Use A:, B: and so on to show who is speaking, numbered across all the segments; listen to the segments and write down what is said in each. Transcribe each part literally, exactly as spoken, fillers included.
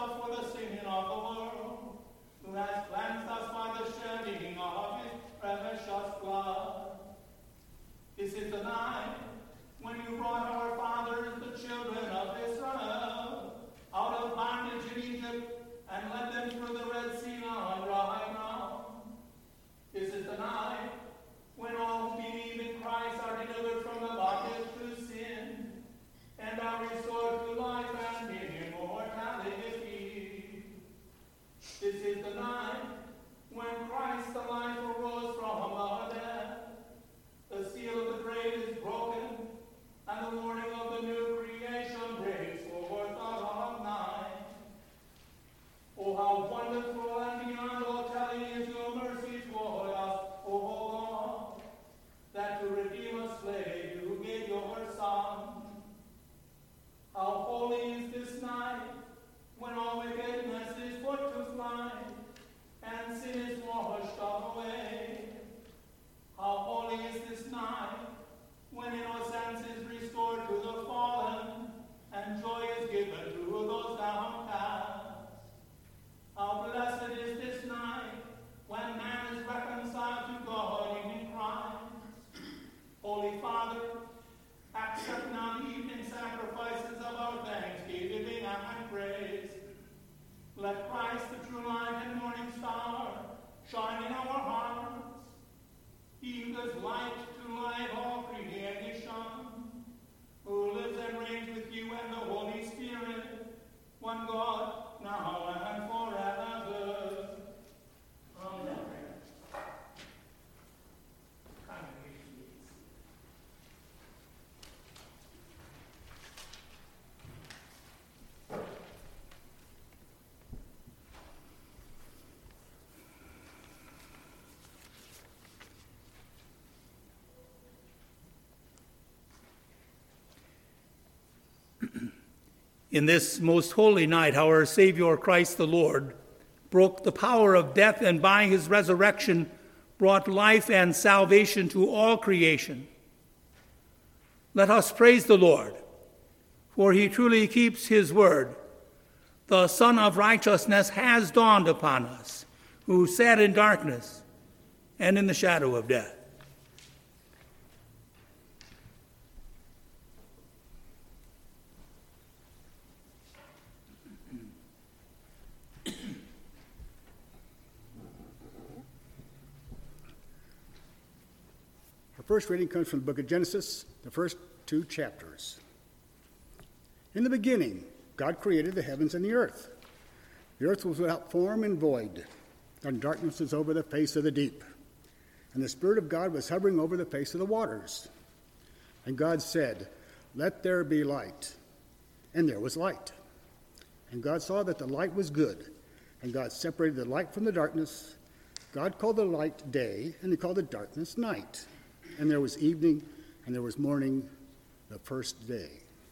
A: himself for the sin of the world, who has cleansed us by the shedding of his precious blood. This is the night when you brought our fathers, the children of Israel, out of bondage in Egypt, and led them through the Red Sea on dry ground. This is the night when all who believe in Christ are delivered from the bondage to sin, and are restored to life and immortality. This is the night when Christ the life arose from the dead. The seal of the grave is broken, and the morning of the new creation breaks forth on night. Oh, how wonderful and beyond all telling is your mercy toward us, O God, that to redeem a slave you gave your Son. How holy is this night, when all wickedness is put to flight, and sin is washed away. How holy is this night, when innocence is restored to the fallen, and joy is given to those downcast. How blessed is this night, when man is reconciled to God in Christ. Holy Father, accept now the evening sacrifices of our thanksgiving and praise. Let Christ, the true light and morning star, shine in our hearts. He who gives light to light all creation, who lives and reigns with you and the Holy Spirit, one God, now and forever. Amen.
B: In this most holy night, our Savior Christ the Lord broke the power of death, and by his resurrection brought life and salvation to all creation. Let us praise the Lord, for he truly keeps his word. The Son of Righteousness has dawned upon us, who sat in darkness and in the shadow of death.
C: First reading comes from the book of Genesis, the first two chapters. In the beginning, God created the heavens and the earth. The earth was without form and void, and darkness was over the face of the deep. And the Spirit of God was hovering over the face of the waters. And God said, "Let there be light." And there was light. And God saw that the light was good. And God separated the light from the darkness. God called the light day, and he called the darkness night. And there was evening, and there was morning, the first day.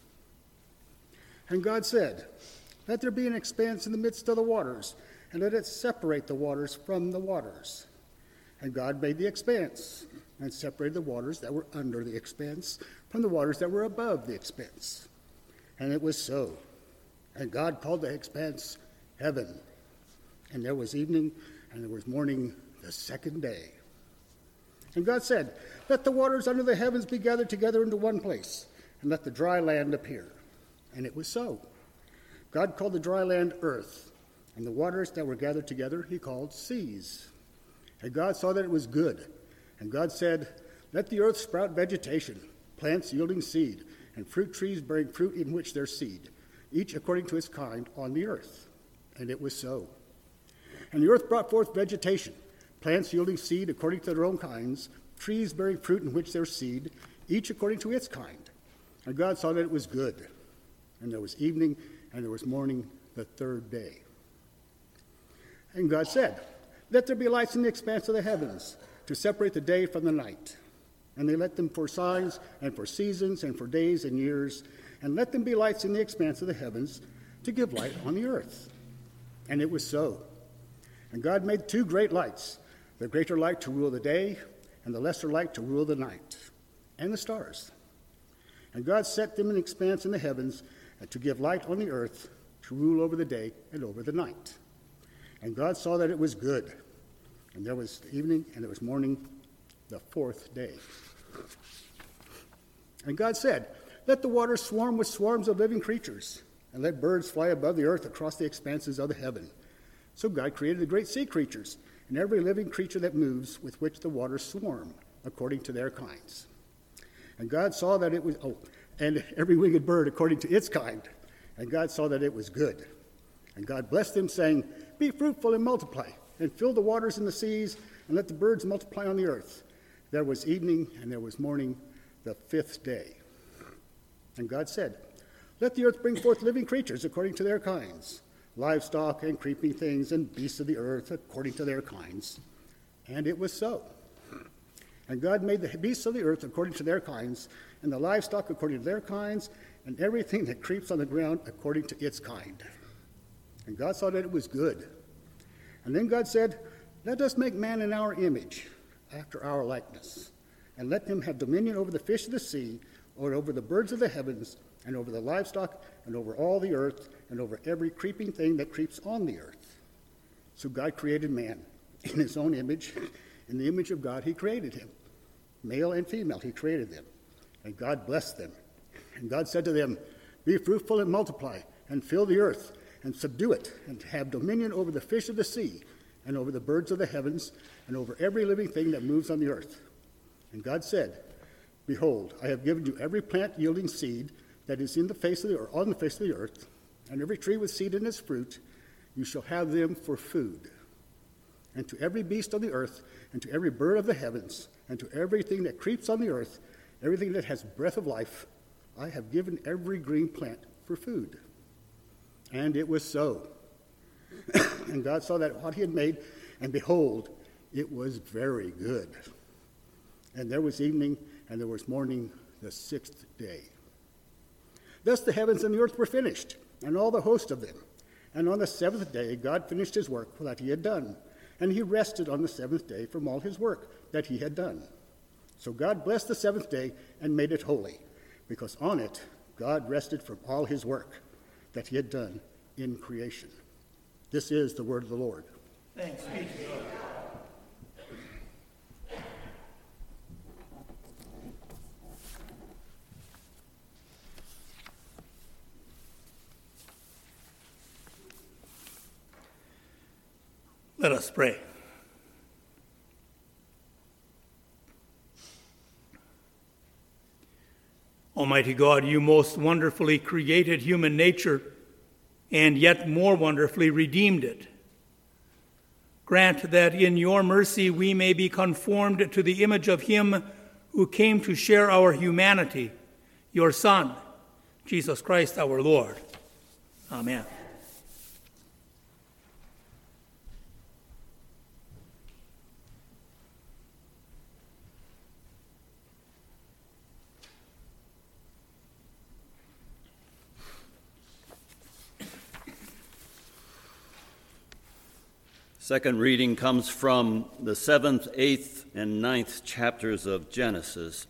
C: And God said, "Let there be an expanse in the midst of the waters, and let it separate the waters from the waters." And God made the expanse, and separated the waters that were under the expanse from the waters that were above the expanse. And it was so. And God called the expanse heaven. And there was evening, and there was morning, the second day. And God said, "Let the waters under the heavens be gathered together into one place, and let the dry land appear." And it was so. God called the dry land earth, and the waters that were gathered together he called seas. And God saw that it was good. And God said, "Let the earth sprout vegetation, plants yielding seed, and fruit trees bearing fruit in which there's seed, each according to its kind on the earth." And it was so. And the earth brought forth vegetation, plants yielding seed according to their own kinds, trees bearing fruit in which there's seed, each according to its kind. And God saw that it was good. And there was evening, and there was morning, the third day. And God said, "Let there be lights in the expanse of the heavens, to separate the day from the night. And they let them for signs, and for seasons, and for days and years. And let them be lights in the expanse of the heavens, to give light on the earth." And it was so. And God made two great lights, the greater light to rule the day, and the lesser light to rule the night, and the stars. And God set them in expanse in the heavens, and to give light on the earth, to rule over the day and over the night. And God saw that it was good. And there was evening and there was morning, the fourth day. And God said, "Let the waters swarm with swarms of living creatures, and let birds fly above the earth across the expanses of the heaven." So God created the great sea creatures, and every living creature that moves, with which the waters swarm, according to their kinds. And God saw that it was, oh, and every winged bird according to its kind. And God saw that it was good. And God blessed them, saying, "Be fruitful and multiply, and fill the waters in the seas, and let the birds multiply on the earth." There was evening, and there was morning, the fifth day. And God said, "Let the earth bring forth living creatures according to their kinds, livestock and creeping things and beasts of the earth according to their kinds." And it was so. And God made the beasts of the earth according to their kinds, and the livestock according to their kinds, and everything that creeps on the ground according to its kind. And God saw that it was good. And then God said, "Let us make man in our image, after our likeness, and let them have dominion over the fish of the sea, or over the birds of the heavens, and over the livestock, and over all the earth, and over every creeping thing that creeps on the earth." So God created man in his own image. In the image of God he created him. Male and female he created them. And God blessed them. And God said to them, "Be fruitful and multiply, and fill the earth, and subdue it, and have dominion over the fish of the sea, and over the birds of the heavens, and over every living thing that moves on the earth." And God said, "Behold, I have given you every plant yielding seed that is in the face of the or on the face of the earth, and every tree with seed in its fruit. You shall have them for food. And to every beast of the earth, and to every bird of the heavens, and to everything that creeps on the earth, everything that has breath of life, I have given every green plant for food." And it was so. And God saw that what he had made, and behold, it was very good. And there was evening, and there was morning, the sixth day. Thus the heavens and the earth were finished, and all the host of them. And on the seventh day God finished his work that he had done, and he rested on the seventh day from all his work that he had done. So God blessed the seventh day and made it holy, because on it God rested from all his work that he had done in creation. This is the word of the Lord.
B: Thanks be to God. Let us pray. Almighty God, you most wonderfully created human nature and yet more wonderfully redeemed it. Grant that in your mercy we may be conformed to the image of him who came to share our humanity, your Son, Jesus Christ our Lord. Amen.
D: Second reading comes from the seventh, eighth, and ninth chapters of Genesis.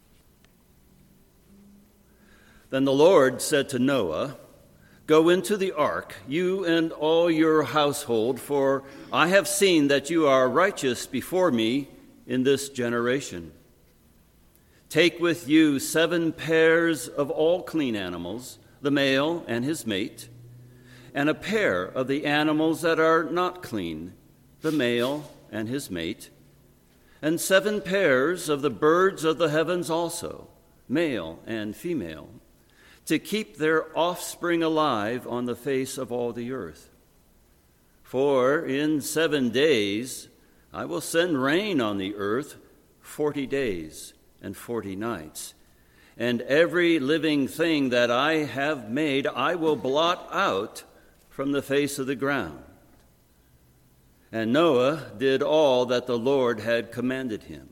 D: Then the Lord said to Noah, "Go into the ark, you and all your household, for I have seen that you are righteous before me in this generation. Take with you seven pairs of all clean animals, the male and his mate, and a pair of the animals that are not clean, the male and his mate, and seven pairs of the birds of the heavens also, male and female, to keep their offspring alive on the face of all the earth. For in seven days I will send rain on the earth forty days and forty nights, and every living thing that I have made I will blot out from the face of the ground." And Noah did all that the Lord had commanded him.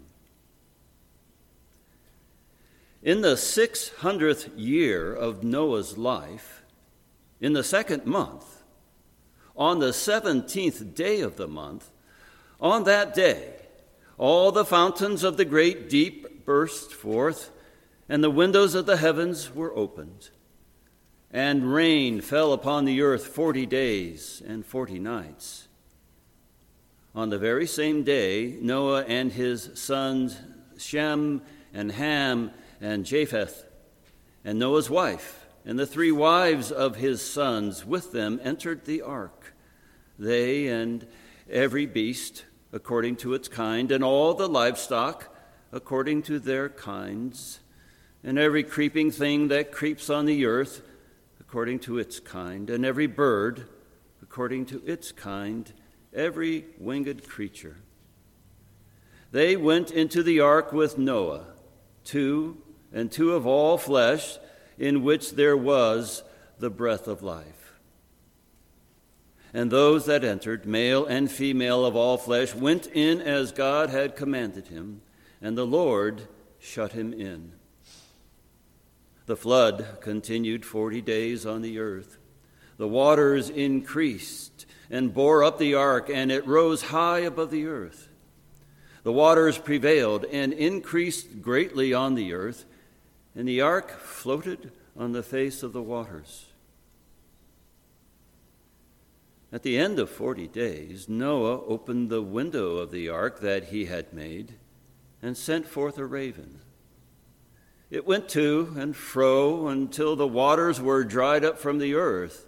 D: In the six hundredth year of Noah's life, in the second month, on the seventeenth day of the month, on that day, all the fountains of the great deep burst forth, and the windows of the heavens were opened. and rain fell upon the earth forty days and forty nights. On the very same day, Noah and his sons Shem and Ham and Japheth, and Noah's wife, and the three wives of his sons with them entered the ark, they and every beast according to its kind, and all the livestock according to their kinds, and every creeping thing that creeps on the earth according to its kind, and every bird according to its kind, every winged creature. They went into the ark with Noah, two and two of all flesh, in which there was the breath of life. And those that entered, male and female of all flesh, went in as God had commanded him, and the Lord shut him in. The flood continued forty days on the earth. The waters increased and bore up the ark, and it rose high above the earth. The waters prevailed and increased greatly on the earth, and the ark floated on the face of the waters. At the end of forty days, Noah opened the window of the ark that he had made and sent forth a raven. It went to and fro until the waters were dried up from the earth.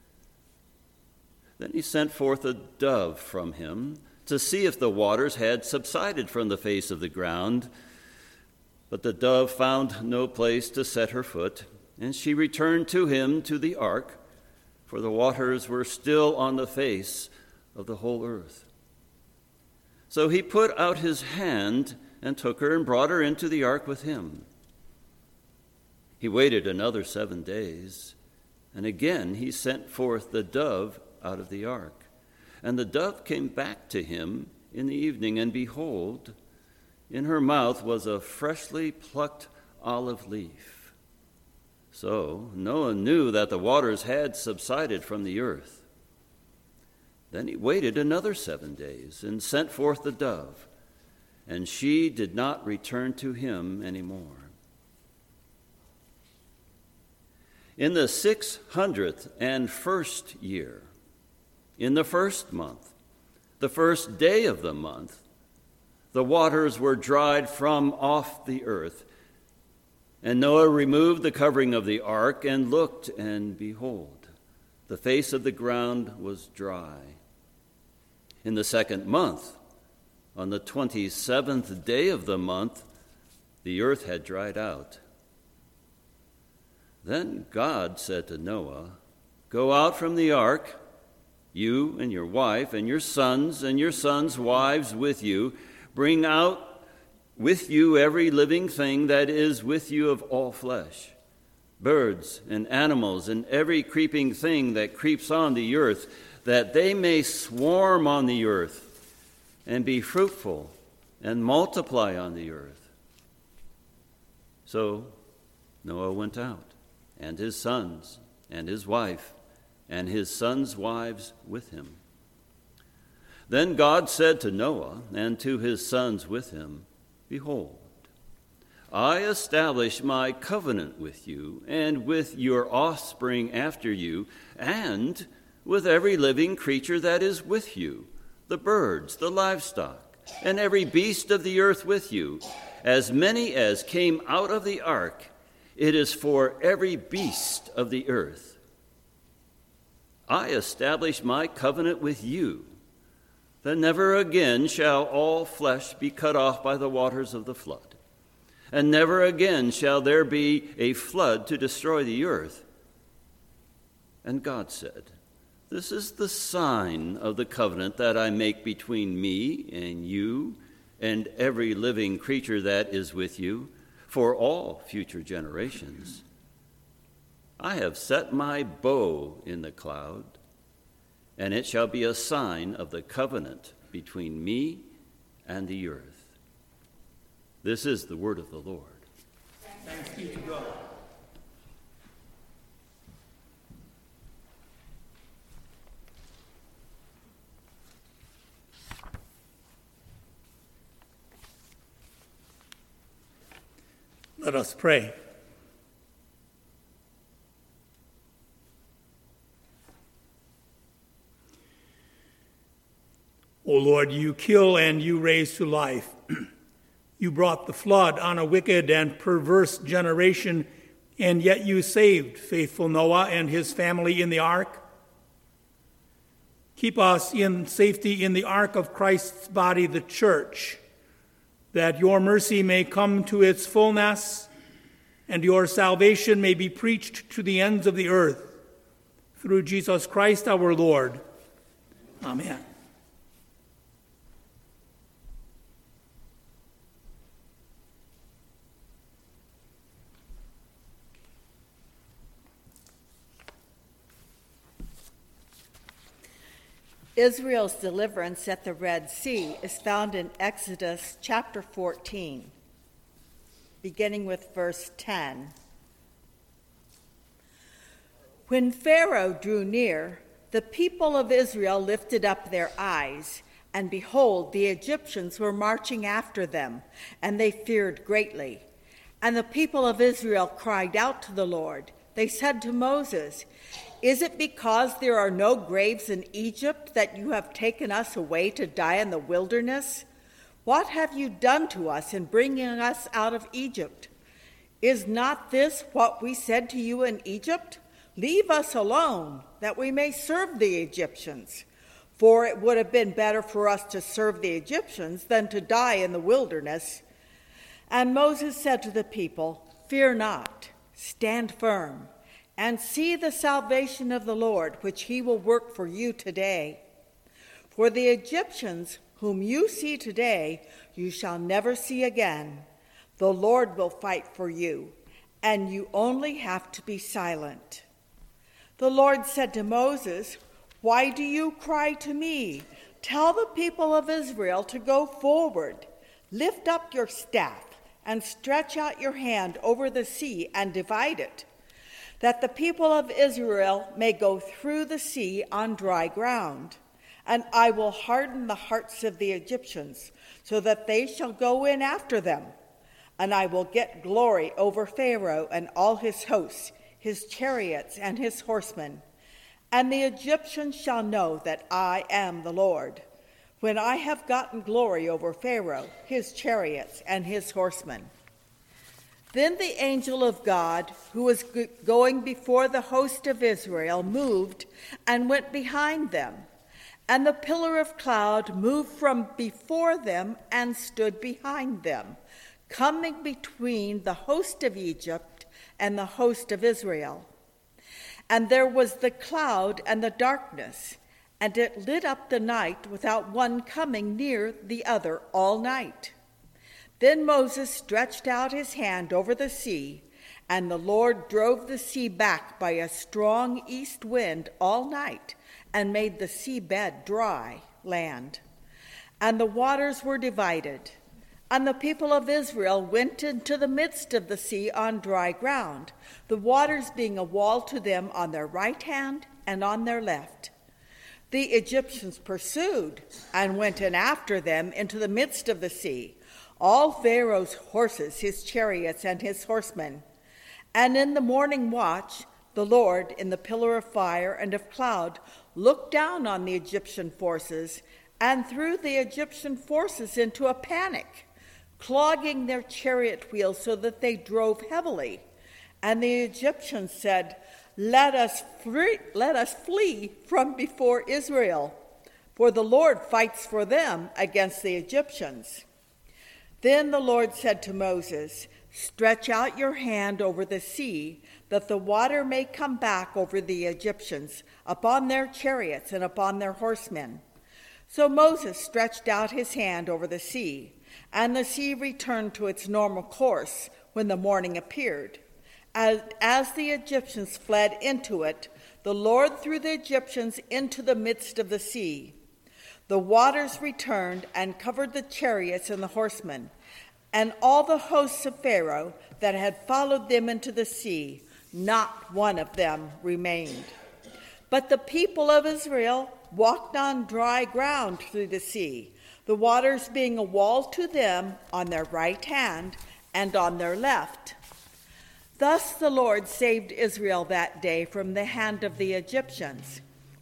D: Then he sent forth a dove from him to see if the waters had subsided from the face of the ground. But the dove found no place to set her foot, and she returned to him to the ark, for the waters were still on the face of the whole earth. So he put out his hand and took her and brought her into the ark with him. He waited another seven days, and again he sent forth the dove out of the ark. And the dove came back to him in the evening, and behold, in her mouth was a freshly plucked olive leaf. So Noah knew that the waters had subsided from the earth. Then he waited another seven days and sent forth the dove, and she did not return to him any more. In the six hundredth and first year, in the first month, the first day of the month, the waters were dried from off the earth. And Noah removed the covering of the ark and looked, and behold, the face of the ground was dry. In the second month, on the twenty-seventh day of the month, the earth had dried out. Then God said to Noah, "Go out from the ark, you and your wife and your sons and your sons' wives with you. Bring out with you every living thing that is with you of all flesh, birds and animals and every creeping thing that creeps on the earth, that they may swarm on the earth and be fruitful and multiply on the earth." So Noah went out, and his sons and his wife and his sons' wives with him. Then God said to Noah and to his sons with him, "Behold, I establish my covenant with you and with your offspring after you, and with every living creature that is with you, the birds, the livestock, and every beast of the earth with you, as many as came out of the ark. It is for every beast of the earth. I establish my covenant with you, that never again shall all flesh be cut off by the waters of the flood, and never again shall there be a flood to destroy the earth." And God said, "This is the sign of the covenant that I make between me and you and every living creature that is with you for all future generations. I have set my bow in the cloud, and it shall be a sign of the covenant between me and the earth." This is the word of the Lord.
B: Thanks be to God. Let us pray. O Lord, you kill and you raise to life. You brought the flood on a wicked and perverse generation, and yet you saved faithful Noah and his family in the ark. Keep us in safety in the ark of Christ's body, the church, that your mercy may come to its fullness and your salvation may be preached to the ends of the earth. Through Jesus Christ our Lord. Amen.
E: Israel's deliverance at the Red Sea is found in Exodus chapter fourteen, beginning with verse ten. When Pharaoh drew near, the people of Israel lifted up their eyes, and behold, the Egyptians were marching after them, and they feared greatly. And the people of Israel cried out to the Lord. They said to Moses, "Is it because there are no graves in Egypt that you have taken us away to die in the wilderness? What have you done to us in bringing us out of Egypt? Is not this what we said to you in Egypt? Leave us alone, that we may serve the Egyptians. For it would have been better for us to serve the Egyptians than to die in the wilderness." And Moses said to the people, "Fear not, stand firm, and see the salvation of the Lord, which he will work for you today. For the Egyptians whom you see today, you shall never see again. The Lord will fight for you, and you only have to be silent." The Lord said to Moses, "Why do you cry to me? Tell the people of Israel to go forward. Lift up your staff and stretch out your hand over the sea and divide it, that the people of Israel may go through the sea on dry ground. And I will harden the hearts of the Egyptians, so that they shall go in after them. And I will get glory over Pharaoh and all his hosts, his chariots and his horsemen. And the Egyptians shall know that I am the Lord, when I have gotten glory over Pharaoh, his chariots, and his horsemen." Then the angel of God, who was going before the host of Israel, moved and went behind them. And the pillar of cloud moved from before them and stood behind them, coming between the host of Egypt and the host of Israel. And there was the cloud and the darkness, and it lit up the night without one coming near the other all night. Then Moses stretched out his hand over the sea, and the Lord drove the sea back by a strong east wind all night, and made the seabed dry land. And the waters were divided. And the people of Israel went into the midst of the sea on dry ground, the waters being a wall to them on their right hand and on their left. The Egyptians pursued and went in after them into the midst of the sea, all Pharaoh's horses, his chariots, and his horsemen. And in the morning watch, the Lord, in the pillar of fire and of cloud, looked down on the Egyptian forces and threw the Egyptian forces into a panic, clogging their chariot wheels so that they drove heavily. And the Egyptians said, Let us free, let us flee from before Israel, for the Lord fights for them against the Egyptians." Then the Lord said to Moses, "Stretch out your hand over the sea, that the water may come back over the Egyptians, upon their chariots and upon their horsemen." So Moses stretched out his hand over the sea, and the sea returned to its normal course when the morning appeared. As, as the Egyptians fled into it, the Lord threw the Egyptians into the midst of the sea. The waters returned and covered the chariots and the horsemen, and all the hosts of Pharaoh that had followed them into the sea. Not one of them remained. But the people of Israel walked on dry ground through the sea, the waters being a wall to them on their right hand and on their left. Thus the Lord saved Israel that day from the hand of the Egyptians.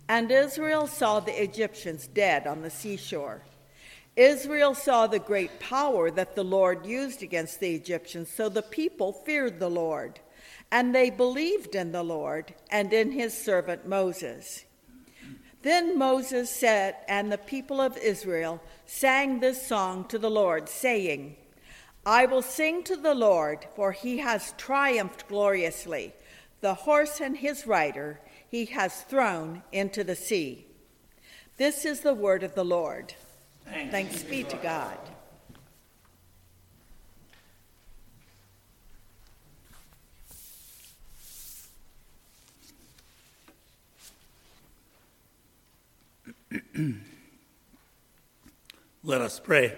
E: And Israel saw the Egyptians dead on the seashore. Israel saw the great power that the Lord used against the Egyptians, so the people feared the Lord, and they believed in the Lord and in his servant Moses. Then Moses said, and the people of Israel sang this song to the Lord, saying, I will sing to the Lord, for he has triumphed gloriously. The horse and his rider he has thrown into the sea. This is the word of the Lord. Thanks, Thanks be to God.
B: Let us pray.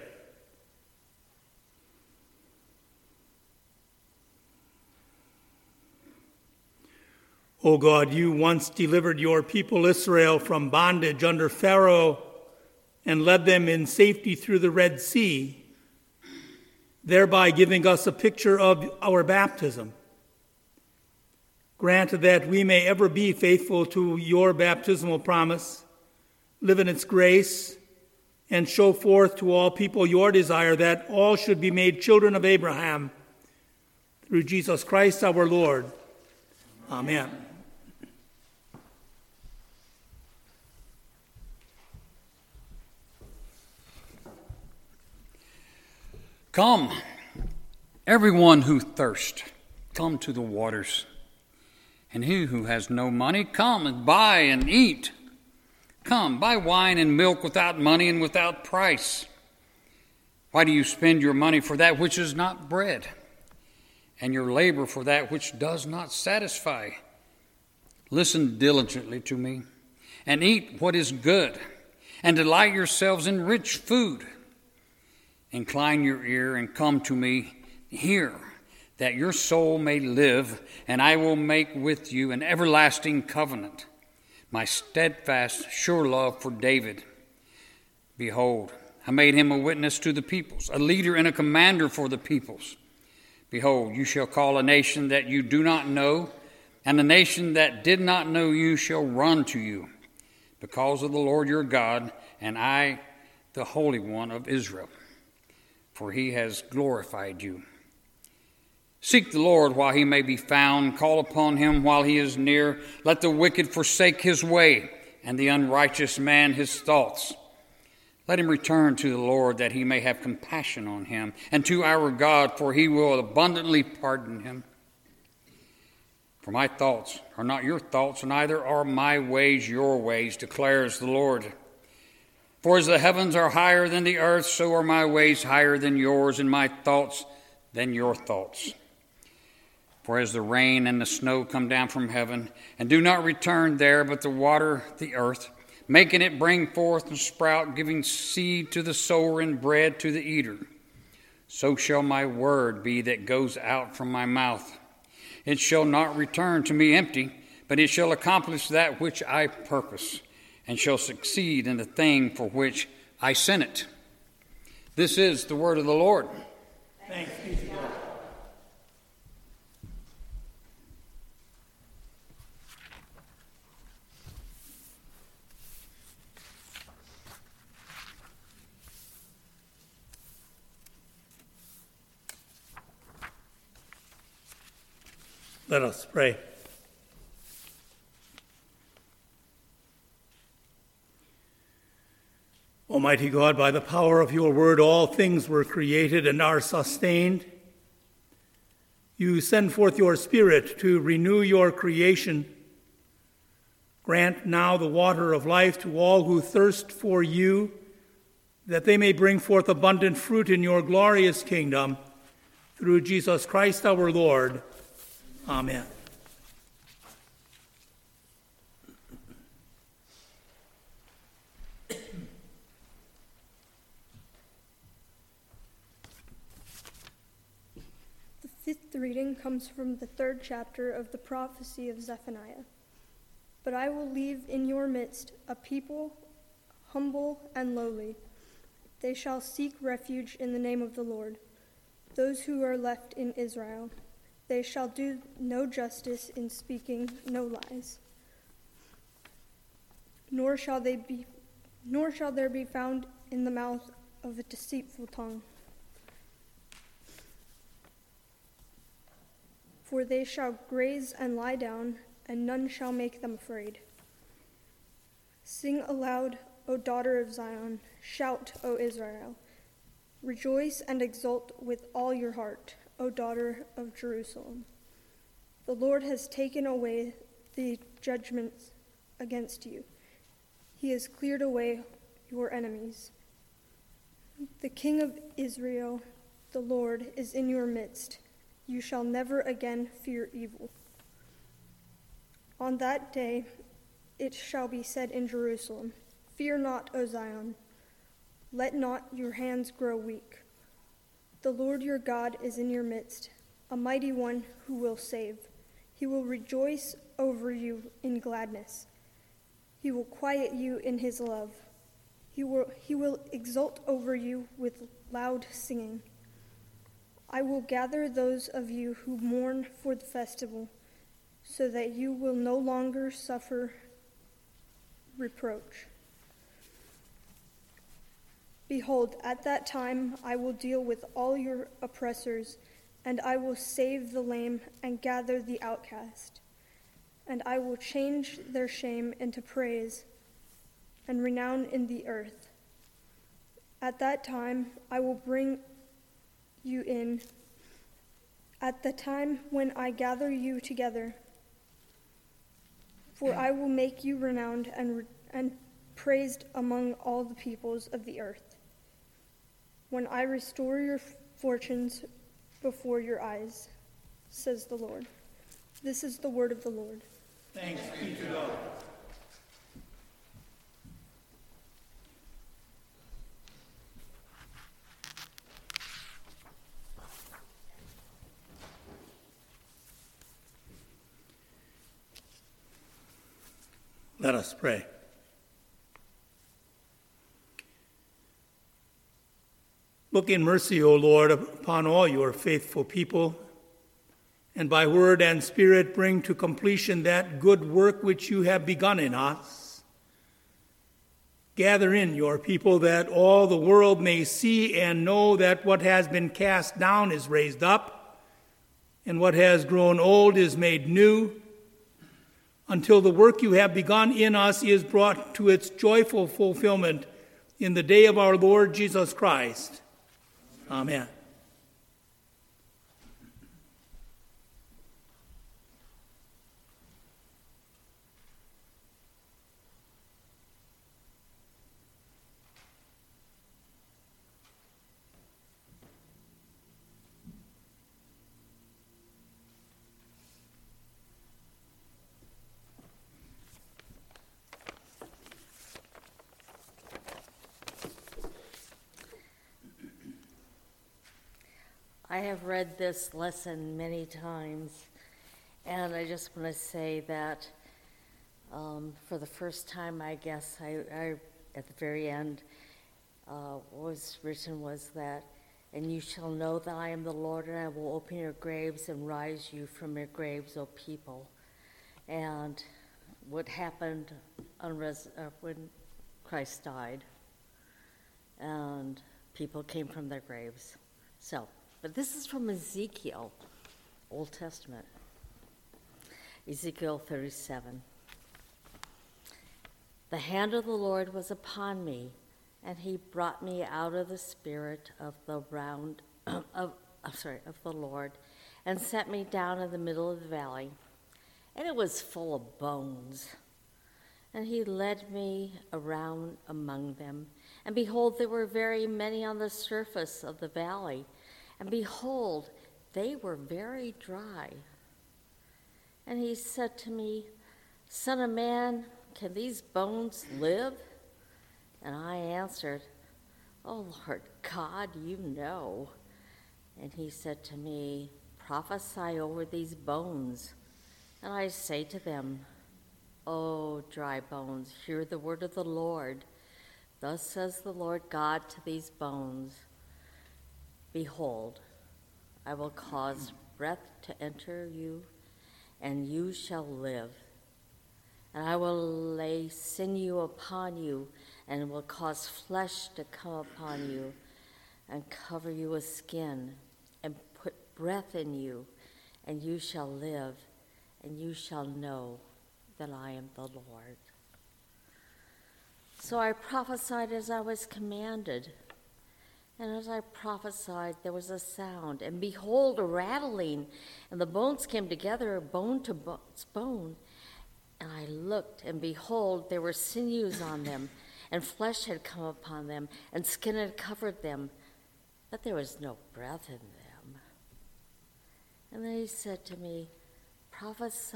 B: O God, you once delivered your people Israel from bondage under Pharaoh and led them in safety through the Red Sea, thereby giving us a picture of our baptism. Grant that we may ever be faithful to your baptismal promise, live in its grace, and show forth to all people your desire that all should be made children of Abraham, through Jesus Christ our Lord. Amen.
F: Come, everyone who thirsts, come to the waters. And he who has no money, come and buy and eat. Come, buy wine and milk without money and without price. Why do you spend your money for that which is not bread, and your labor for that which does not satisfy? Listen diligently to me, and eat what is good, and delight yourselves in rich food. Incline your ear and come to me. Hear, that your soul may live, and I will make with you an everlasting covenant, my steadfast, sure love for David. Behold, I made him a witness to the peoples, a leader and a commander for the peoples. Behold, you shall call a nation that you do not know, and a nation that did not know you shall run to you, because of the Lord your God, and I, the Holy One of Israel. For he has glorified you. Seek the Lord while he may be found. Call upon him while he is near. Let the wicked forsake his way, and the unrighteous man his thoughts. Let him return to the Lord, that he may have compassion on him, and to our God, for he will abundantly pardon him. For my thoughts are not your thoughts, neither are my ways your ways, declares the Lord. For as the heavens are higher than the earth, so are my ways higher than yours, and my thoughts than your thoughts. For as the rain and the snow come down from heaven, and do not return there, but to water the earth, making it bring forth and sprout, giving seed to the sower and bread to the eater, so shall my word be that goes out from my mouth. It shall not return to me empty, but it shall accomplish that which I purpose, and shall succeed in the thing for which I sent it. This is the word of the Lord.
B: Thanks be to God. Let us pray. Almighty God, by the power of your word, all things were created and are sustained. You send forth your Spirit to renew your creation. Grant now the water of life to all who thirst for you, that they may bring forth abundant fruit in your glorious kingdom. Through Jesus Christ our Lord. Amen.
G: The fifth reading comes from the third chapter of the prophecy of Zephaniah. But I will leave in your midst a people humble and lowly. They shall seek refuge in the name of the Lord, those who are left in Israel. They shall do no justice in speaking no lies. nor shall they be, nor shall there be found in the mouth of a deceitful tongue. For they shall graze and lie down, and none shall make them afraid. Sing aloud, O daughter of Zion. Shout, O Israel. Rejoice and exult with all your heart, O daughter of Jerusalem. The Lord has taken away the judgments against you. He has cleared away your enemies. The King of Israel, the Lord, is in your midst. You shall never again fear evil. On that day it shall be said in Jerusalem, Fear not, O Zion. Let not your hands grow weak. The Lord your God is in your midst, a mighty one who will save. He will rejoice over you in gladness. He will quiet you in his love. He will, he will exult over you with loud singing. I will gather those of you who mourn for the festival, so that you will no longer suffer reproach. Behold, at that time I will deal with all your oppressors, and I will save the lame and gather the outcast. And I will change their shame into praise and renown in the earth. At that time I will bring you in, at the time when I gather you together. For I will make you renowned and, and praised among all the peoples of the earth, when I restore your fortunes before your eyes, says the Lord. This is the word of the Lord.
B: Thanks be to God. Let us pray. Look in mercy, O Lord, upon all your faithful people, and by word and spirit bring to completion that good work which you have begun in us. Gather in your people that all the world may see and know that what has been cast down is raised up, and what has grown old is made new, until the work you have begun in us is brought to its joyful fulfillment in the day of our Lord Jesus Christ. Amen.
H: I have read this lesson many times, and I just want to say that um, for the first time, I guess, I, I at the very end, uh, what was written was that, and you shall know that I am the Lord, and I will open your graves and rise you from your graves, O people. And what happened on res- uh, when Christ died, and people came from their graves. So. But this is from Ezekiel, Old Testament. Ezekiel thirty-seven. The hand of the Lord was upon me, and he brought me out of the spirit of the round of, of I'm sorry, of the Lord, and set me down in the middle of the valley, and it was full of bones. And he led me around among them, and behold, there were very many on the surface of the valley. And behold, they were very dry. And he said to me, Son of man, can these bones live? And I answered, Oh, Lord God, you know. And he said to me, Prophesy over these bones. And I say to them, O dry bones, hear the word of the Lord. Thus says the Lord God to these bones, Behold, I will cause breath to enter you, and you shall live. And I will lay sinew upon you, and will cause flesh to come upon you, and cover you with skin, and put breath in you, and you shall live, and you shall know that I am the Lord. So I prophesied as I was commanded. And as I prophesied, there was a sound, and behold, a rattling, and the bones came together, bone to bone. And I looked, and behold, there were sinews on them, and flesh had come upon them, and skin had covered them, but there was no breath in them. And then he said to me, prophesy,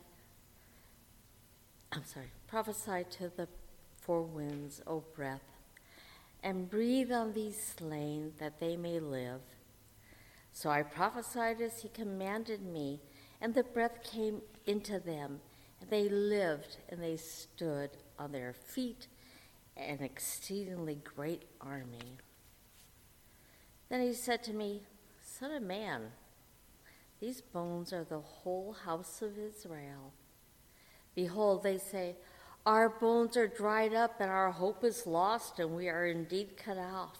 H: I'm sorry, prophesy to the four winds, O breath, and breathe on these slain that they may live. So I prophesied as he commanded me, and the breath came into them, and they lived, and they stood on their feet, an exceedingly great army. Then he said to me, Son of man, these bones are the whole house of Israel. Behold, they say, our bones are dried up, and our hope is lost, and we are indeed cut off.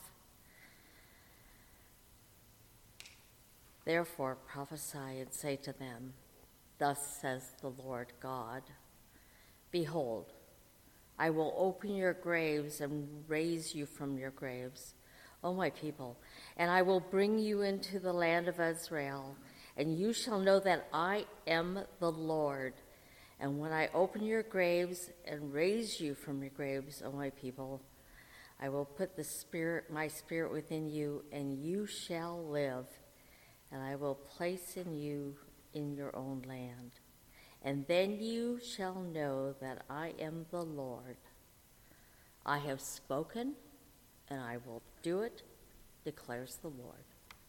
H: Therefore prophesy and say to them, thus says the Lord God, behold, I will open your graves and raise you from your graves, O my people, and I will bring you into the land of Israel, and you shall know that I am the Lord. And when I open your graves and raise you from your graves, O my people, I will put the spirit, my spirit within you, and you shall live, and I will place in you in your own land. And then you shall know that I am the Lord. I have spoken, and I will do it, declares the Lord.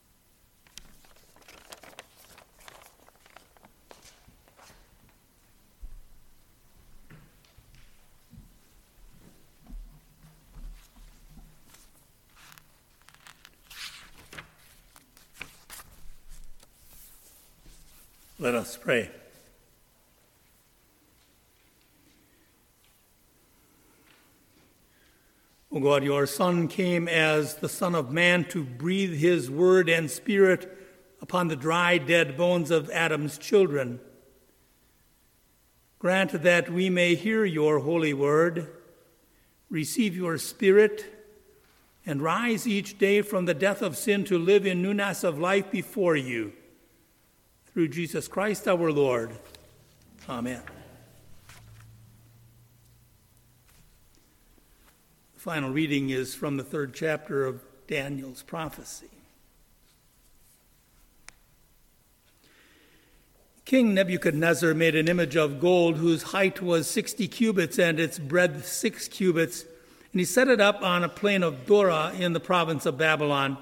B: Let us pray. O God, your Son came as the Son of Man to breathe his word and spirit upon the dry, dead bones of Adam's children. Grant that we may hear your holy word, receive your spirit, and rise each day from the death of sin to live in newness of life before you. Through Jesus Christ our Lord. Amen. The final reading is from the third chapter of Daniel's prophecy. King Nebuchadnezzar made an image of gold whose height was sixty cubits and its breadth six cubits, and he set it up on a plain of Dura in the province of Babylon.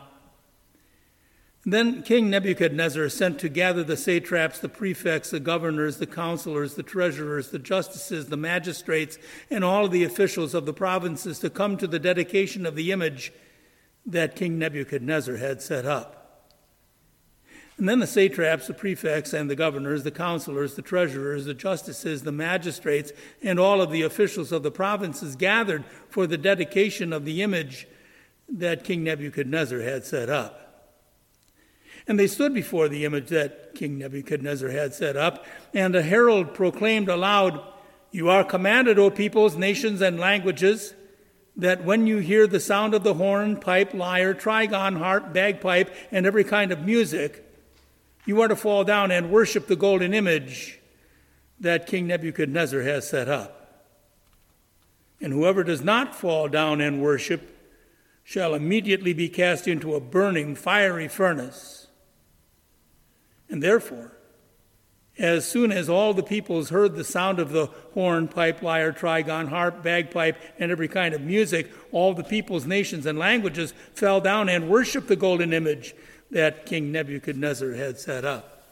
B: Then King Nebuchadnezzar sent to gather the satraps, the prefects, the governors, the counselors, the treasurers, the justices, the magistrates, and all the officials of the provinces to come to the dedication of the image that King Nebuchadnezzar had set up. And then the satraps, the prefects, and the governors, the counselors, the treasurers, the justices, the magistrates, and all of the officials of the provinces gathered for the dedication of the image that King Nebuchadnezzar had set up. And they stood before the image that King Nebuchadnezzar had set up, and a herald proclaimed aloud, "You are commanded, O peoples, nations, and languages, that when you hear the sound of the horn, pipe, lyre, trigon, harp, bagpipe, and every kind of music, you are to fall down and worship the golden image that King Nebuchadnezzar has set up. And whoever does not fall down and worship shall immediately be cast into a burning, fiery furnace. And therefore, as soon as all the peoples heard the sound of the horn, pipe, lyre, trigon, harp, bagpipe, and every kind of music, all the peoples, nations, and languages fell down and worshiped the golden image that King Nebuchadnezzar had set up.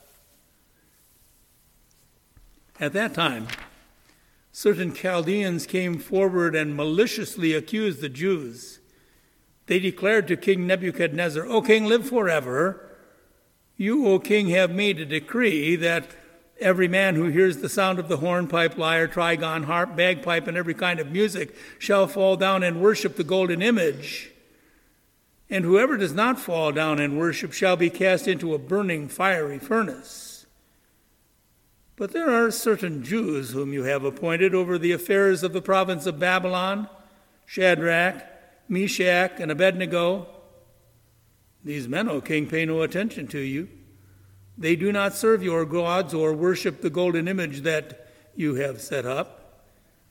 B: At that time, certain Chaldeans came forward and maliciously accused the Jews. They declared to King Nebuchadnezzar, "O king, live forever. You, O king, have made a decree that Every man who hears the sound of the hornpipe, lyre, trigon, harp, bagpipe, and every kind of music shall fall down and worship the golden image. And whoever does not fall down and worship shall be cast into a burning fiery furnace. But there are certain Jews whom you have appointed over the affairs of the province of Babylon, Shadrach, Meshach, and Abednego. These men, O king, pay no attention to you. They do not serve your gods or worship the golden image that you have set up.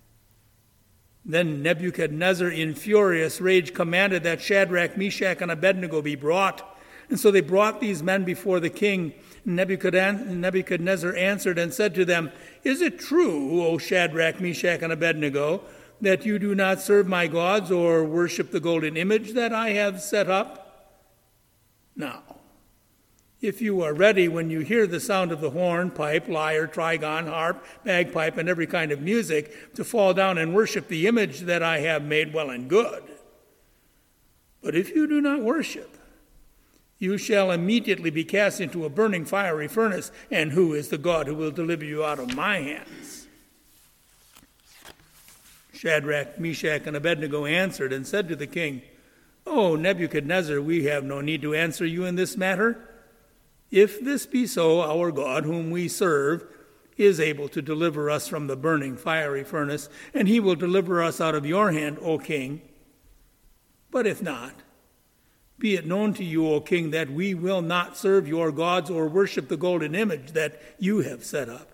B: Then Nebuchadnezzar, in furious rage, commanded that Shadrach, Meshach, and Abednego be brought. And so they brought these men before the king. Nebuchadnezzar answered and said to them, "Is it true, O Shadrach, Meshach, and Abednego, that you do not serve my gods or worship the golden image that I have set up? Now, if you are ready when you hear the sound of the horn, pipe, lyre, trigon, harp, bagpipe, and every kind of music, to fall down and worship the image that I have made, well and good. But if you do not worship, you shall immediately be cast into a burning fiery furnace. And who is the God who will deliver you out of my hands?" Shadrach, Meshach, and Abednego answered and said to the king, "O Nebuchadnezzar, we have no need to answer you in this matter. If this be so, our God, whom we serve, is able to deliver us from the burning fiery furnace, and he will deliver us out of your hand, O king. But if not, be it known to you, O king, that we will not serve your gods or worship the golden image that you have set up."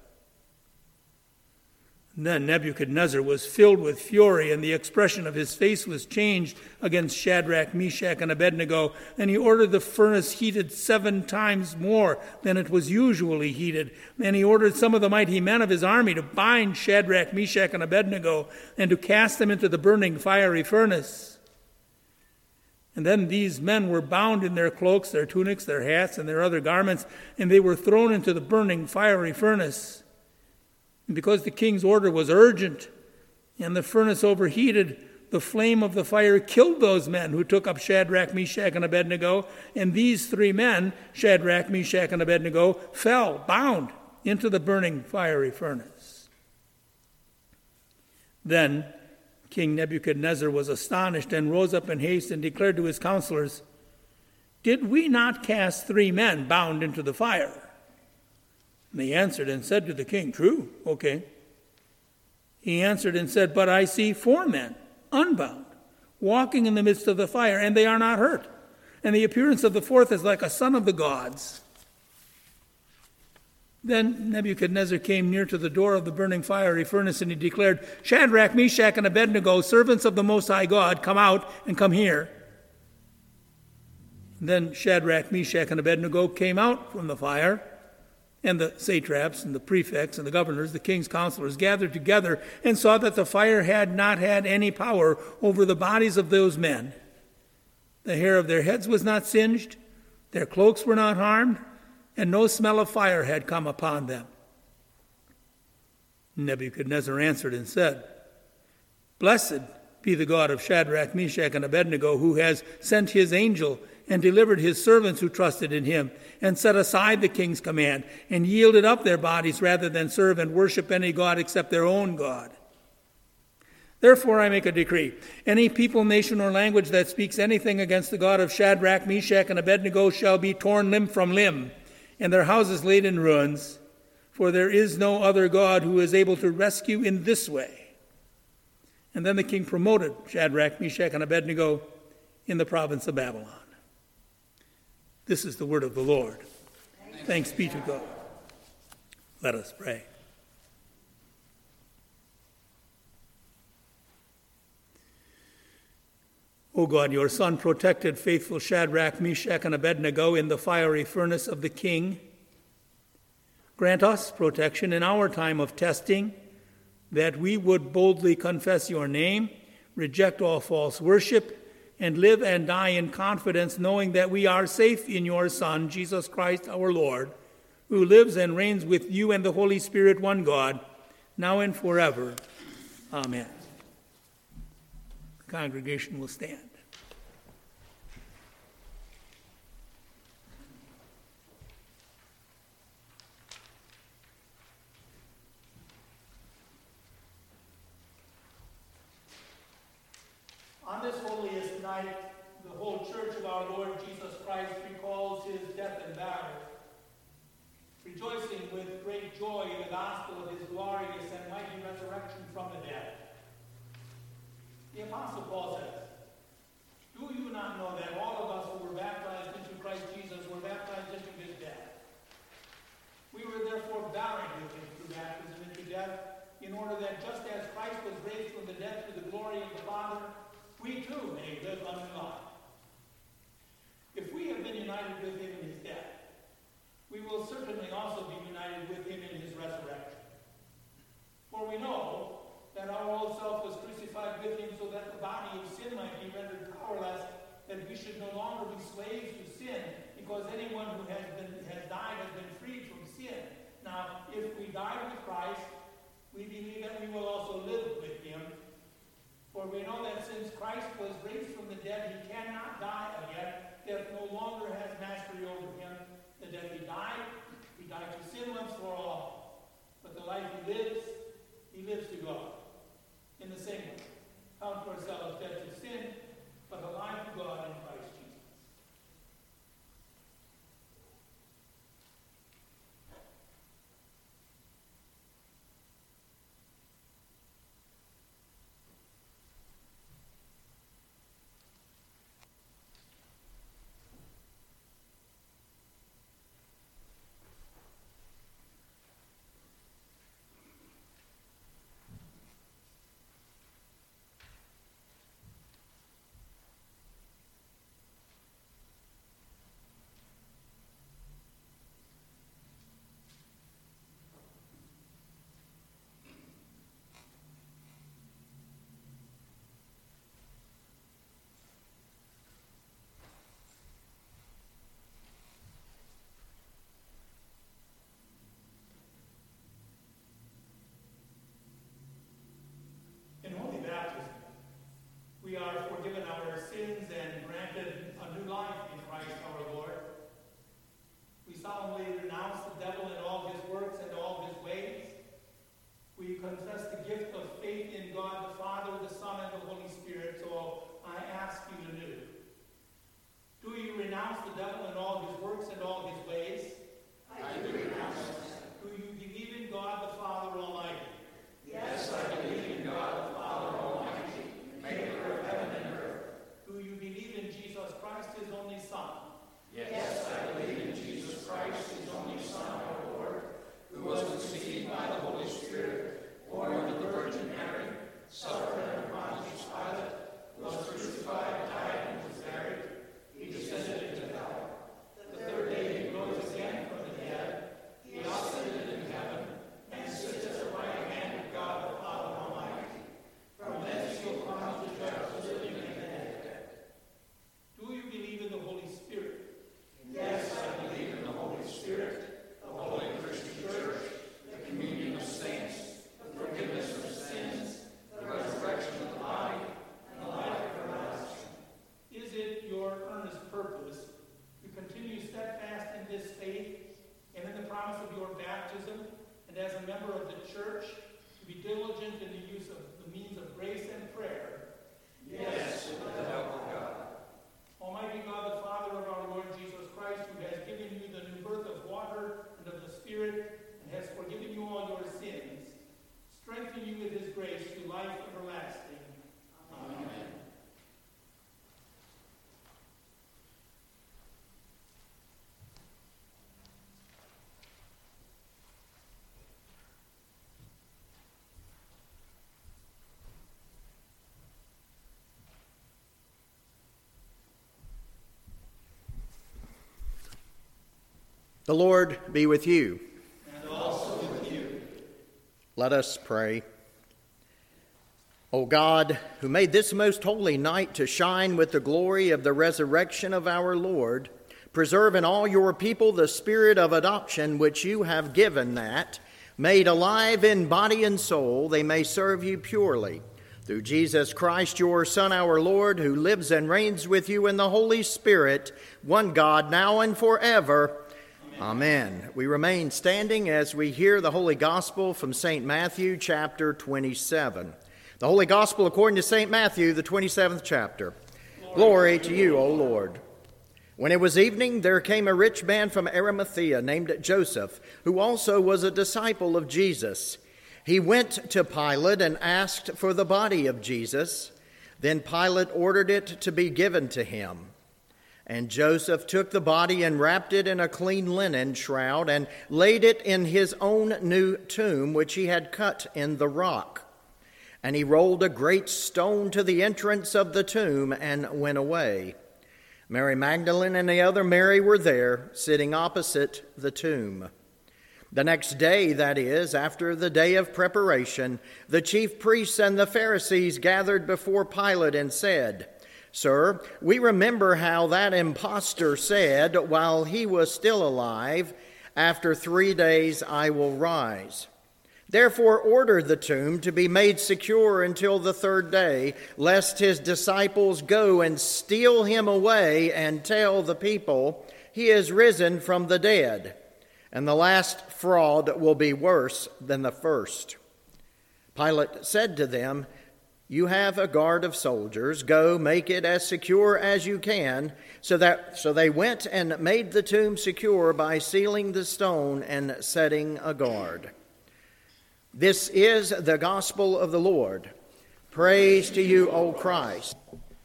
B: And then Nebuchadnezzar was filled with fury, and the expression of his face was changed against Shadrach, Meshach, and Abednego, and he ordered the furnace heated seven times more than it was usually heated. And he ordered some of the mighty men of his army to bind Shadrach, Meshach, and Abednego, and to cast them into the burning fiery furnace. And then these men were bound in their cloaks, their tunics, their hats, and their other garments, and they were thrown into the burning fiery furnace. And because the king's order was urgent and the furnace overheated, the flame of the fire killed those men who took up Shadrach, Meshach, and Abednego. And these three men, Shadrach, Meshach, and Abednego, fell bound into the burning fiery furnace. Then King Nebuchadnezzar was astonished and rose up in haste and declared to his counselors, "Did we not cast three men bound into the fire?" And they answered and said to the king, "True, okay." He answered and said, "But I see four men, unbound, walking in the midst of the fire, and they are not hurt. And the appearance of the fourth is like a son of the gods." Then Nebuchadnezzar came near to the door of the burning fiery furnace, and he declared, "Shadrach, Meshach, and Abednego, servants of the Most High God, come out and come here." And then Shadrach, Meshach, and Abednego came out from the fire. And the satraps and the prefects and the governors, the king's counselors, gathered together and saw that the fire had not had any power over the bodies of those men. The hair of their heads was not singed, their cloaks were not harmed, and no smell of fire had come upon them. Nebuchadnezzar answered and said, "Blessed be the God of Shadrach, Meshach, and Abednego, who has sent his angel and delivered his servants who trusted in him, and set aside the king's command, and yielded up their bodies rather than serve and worship any god except their own God. Therefore I make a decree. Any people, nation, or language that speaks anything against the God of Shadrach, Meshach, and Abednego shall be torn limb from limb, and their houses laid in ruins, for there is no other God who is able to rescue in this way." And then the king promoted Shadrach, Meshach, and Abednego in the province of Babylon. This is the word of the Lord. Thanks, Thanks be to God. Let us pray. O God, your Son protected faithful Shadrach, Meshach, and Abednego in the fiery furnace of the king. Grant us protection in our time of testing, that we would boldly confess your name, reject all false worship, and live and die in confidence, knowing that we are safe in your Son, Jesus Christ our Lord, who lives and reigns with you and the Holy Spirit, one God, now and forever. Amen. The congregation will stand. this holiest night, the whole church of our Lord Jesus Christ recalls his death and burial, rejoicing with great joy in the gospel of his glorious and mighty resurrection from the dead. The Apostle Paul says, "Do you not know that all of us who were baptized into Christ Jesus were baptized into his death? We were therefore buried with him through baptism into death, in order that just as Christ was raised from the dead through the glory of the Father, we too may live unto life. If we have been united with him in his death, we will certainly also be united with him in his resurrection. For we know that our old self was crucified with him so that the body of sin might be rendered powerless, that we should no longer be slaves to sin, because anyone who has been has died has been freed from sin. Now, if we died with Christ, we believe that we will also live with him. For we know that since Christ was raised from the dead, he cannot die again. Death no longer has mastery over him. The death he died, he died to sin once for all. But the life he lives, he lives to God. In the same way, count yourselves dead to sin, but alive to God in Christ Jesus." We are forgiven our sins and granted a new life in Christ our Lord. We solemnly renounce the devil and all his works and all his ways. We confess the gift of faith in God the Father, the Son, and the Holy Spirit. So I ask you anew, do you renounce the devil and all his works and all his ways?
A: I do renounce them.
B: Do you believe in God the Father Almighty?
A: Yes, I believe in God the Father Almighty, maker of heaven and earth.
B: Do you believe in Jesus Christ, his only Son?
A: Yes, I believe in Jesus Christ, his only Son, our Lord, who was conceived by the Holy Spirit, born of the Virgin Mary, suffered under Pontius Pilate, was crucified, died, and was buried. He descended into hell. The third day he rose again from the dead. He ascended into heaven, and sits at the right hand of God the Father Almighty. From thence he will come to judge the living and the dead.
B: Do you believe in the Holy Spirit?
A: Yes, I believe in the Holy Spirit, the Holy Christian Church, the communion of saints, the forgiveness of sins, the resurrection of the body, and the life everlasting.
B: Is it your earnest purpose to continue steadfast in this faith and in the promise of your baptism, and as a member of the church, to be diligent in the use of the means of grace and prayer?
A: Yes, with the help of God.
B: Almighty God, the Father of our Lord Jesus Christ, who has given you the new birth of water and of the Spirit, and has forgiven you all your sins, strengthen you with his grace to life everlasting. Amen. Amen.
I: The Lord be with you.
A: And also with you.
I: Let us pray. O God, who made this most holy night to shine with the glory of the resurrection of our Lord, preserve in all your people the spirit of adoption which you have given, that, made alive in body and soul, they may serve you purely. Through Jesus Christ, your Son, our Lord, who lives and reigns with you in the Holy Spirit, one God, now and forever. Amen. We remain standing as we hear the Holy Gospel from Saint Matthew chapter twenty-seven. The Holy Gospel according to Saint Matthew, the twenty-seventh chapter. Glory, Glory to you, O Lord. When it was evening, there came a rich man from Arimathea named Joseph, who also was a disciple of Jesus. He went to Pilate and asked for the body of Jesus. Then Pilate ordered it to be given to him. And Joseph took the body and wrapped it in a clean linen shroud and laid it in his own new tomb, which he had cut in the rock. And he rolled a great stone to the entrance of the tomb and went away. Mary Magdalene and the other Mary were there, sitting opposite the tomb. The next day, that is, after the day of preparation, the chief priests and the Pharisees gathered before Pilate and said, "Sir, we remember how that impostor said, while he was still alive, 'After three days I will rise.' Therefore order the tomb to be made secure until the third day, lest his disciples go and steal him away and tell the people, 'He is risen from the dead.' And the last fraud will be worse than the first." Pilate said to them, "You have a guard of soldiers. Go, make it as secure as you can." So that so they went and made the tomb secure by sealing the stone and setting a guard. This is the gospel of the Lord. Praise to you, O Christ.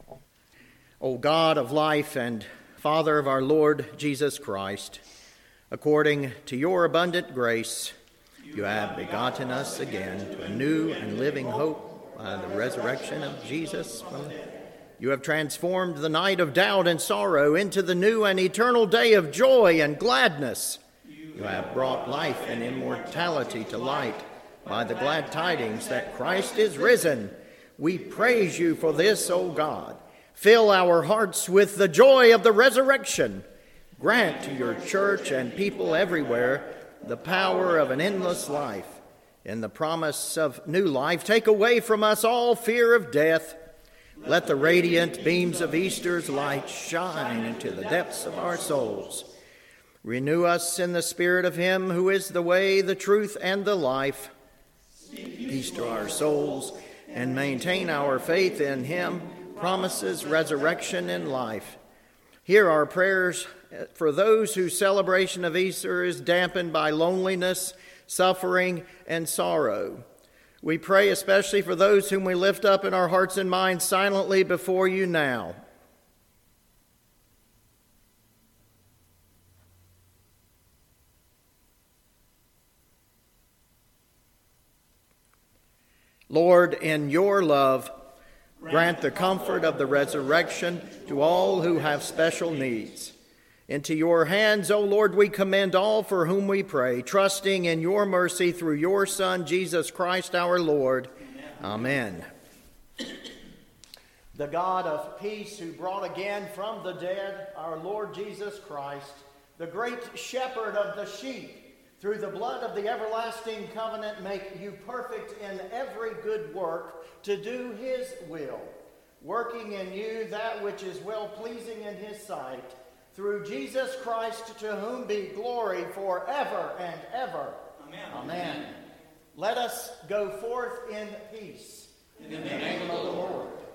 I: O God of life and Father of our Lord Jesus Christ, according to your abundant grace, you have begotten us again to a new and living hope by the resurrection of Jesus from the dead. You have transformed the night of doubt and sorrow into the new and eternal day of joy and gladness. You have brought life and immortality to light by the glad tidings that Christ is risen. We praise you for this, O God. Fill our hearts with the joy of the resurrection. Grant to your church and people everywhere the power of an endless life. In the promise of new life, take away from us all fear of death. Let the radiant beams of Easter's light shine into the depths of our souls. Renew us in the spirit of him who is the way, the truth, and the life. Peace to our souls, and maintain our faith in him, promises resurrection and life. Hear our prayers for those whose celebration of Easter is dampened by loneliness, suffering, and sorrow. We pray especially for those whom we lift up in our hearts and minds silently before you now. Lord, in your love, grant the comfort of the resurrection to all who have special needs. Into your hands, O Lord, we commend all for whom we pray, trusting in your mercy through your Son, Jesus Christ our Lord. Amen. Amen. The God of peace, who brought again from the dead our Lord Jesus Christ, the great shepherd of the sheep, through the blood of the everlasting covenant, make you perfect in every good work to do his will, working in you that which is well-pleasing in his sight, through Jesus Christ, to whom be glory forever and ever. Amen. Amen. Let us go forth in peace. In the name of the Lord.